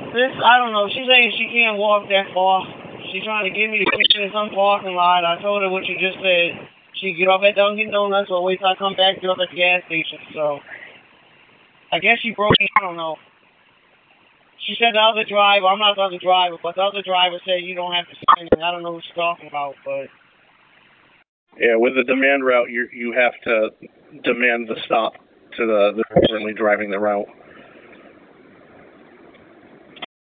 This, I don't know. She's saying she can't walk that far. She's trying to get me to get in some parking lot. I told her what you just said. She get off at Dunkin' Donuts or wait till I come back, get off at the gas station. So, I guess she broke it. I don't know. She said the other driver, I'm not the other driver, but the other driver said you don't have to say anything. I don't know what she's talking about, but... Yeah, with the demand route, you have to demand the stop to the currently driving the route.